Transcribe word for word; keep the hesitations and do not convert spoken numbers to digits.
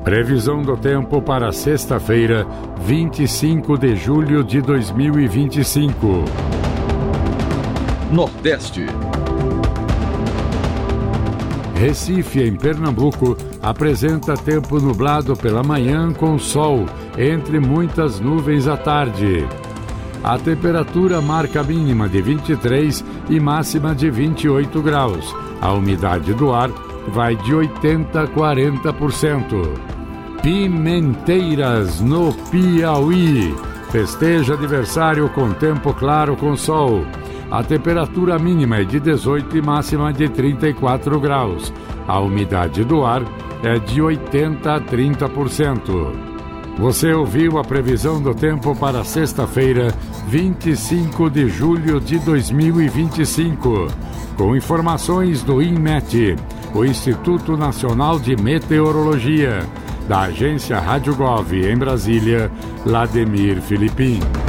Previsão do tempo para sexta-feira, vinte e cinco de julho de dois mil e vinte e cinco. Nordeste. Recife, em Pernambuco, apresenta tempo nublado pela manhã com sol, entre muitas nuvens à tarde. A temperatura marca mínima de vinte e três e máxima de vinte e oito graus. A umidade do ar vai de oitenta a quarenta por cento. Pimenteiras, no Piauí. Festeja aniversário com tempo claro com sol. A temperatura mínima é de dezoito e máxima de trinta e quatro graus. A umidade do ar é de oitenta a trinta por cento. Você ouviu a previsão do tempo para sexta-feira, vinte e cinco de julho de dois mil e vinte e cinco. Com informações do INMET, o Instituto Nacional de Meteorologia. Da agência Rádio Gov em Brasília, Lademir Filipim.